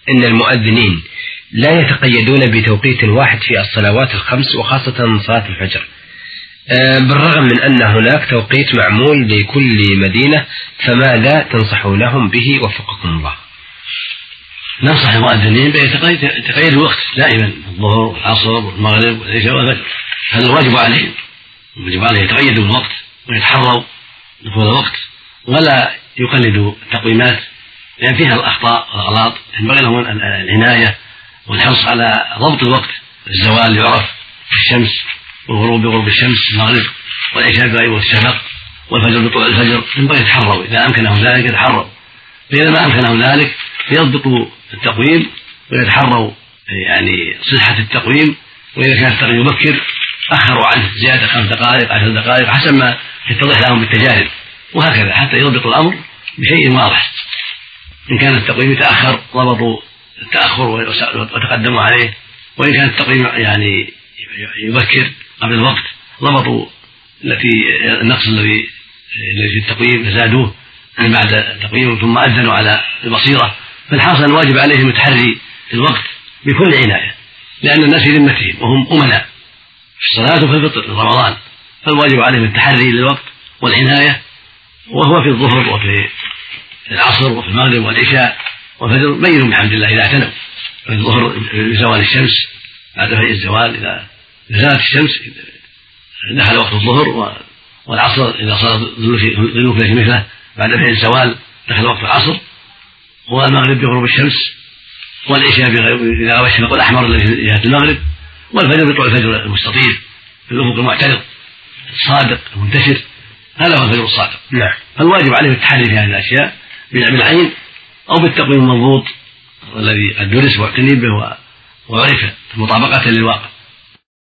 إن المؤذنين لا يتقيدون بتوقيت واحد في الصلوات الخمس وخاصة صلاة الفجر، بالرغم من أن هناك توقيت معمول لكل مدينة، فماذا تنصحونهم به وفقكم الله؟ ننصح المؤذنين بتقييد الوقت دائما، الظهر والعصر والمغرب والعشاء والفجر، هذا الواجب عليهم، يجب عليه يتقيدوا بالوقت ويتحروا دخول الوقت ولا يقلدوا التقويمات لأن فيها الأخطاء والأغلاط. ينبغي لهم العناية والحرص على ضبط الوقت. الزوال يعرف الشمس، والغروب بغروب الشمس، المغرب والعشاء بغيب الشفق، والفجر بطلوع الفجر. ينبغي يتحروا إذا أمكنهم ذلك يتحروا، فإذا ما أمكنهم ذلك يضبطوا التقويم ويتحروا يعني صحة التقويم، وإذا كان التقويم مبكر أخروا عنه زيادة 5 دقائق 10 دقائق حسب ما يتضح لهم بالتجارب، وهكذا حتى يضبطوا الأمر بشيء واضح. إن كان التقويم يتأخر ضبطوا التأخر وتقدموا عليه، وإن كان التقويم يعني يبكر قبل الوقت ضبطوا النقص الذي في التقويم زادوه من بعد التقويم ثم أذنوا على البصيرة. فالحاصل الواجب عليهم التحري في الوقت بكل عناية، لأن الناس في ذمتهم وهم أمناء في الصلاة وفي الفطر في رمضان، فالواجب عليهم التحري للوقت والعناية، وهو في الظهر وفي العصر وفي المغرب والعشاء والفجر بينهم بحمد الله إذا اعتنوا. في الظهر بزوال الشمس بعد فجر الزوال، إذا زالت الشمس دخل وقت الظهر، والعصر إذا صار ظلوف ليس مثله بعد فجر الزوال دخل وقت العصر، والمغرب بغروب الشمس، والعشاء إذا غاب الشفق الأحمر الذي في جهة المغرب، والفجر بطلوع الفجر المستطيل في الأفق المعترض الصادق المنتشر، هذا هو الفجر الصادق. فالواجب عليه التحري في هذه الأشياء بالعين أو بالتقويم المضبوط الذي قد درس واعتني به وعرف مطابقة للواقع.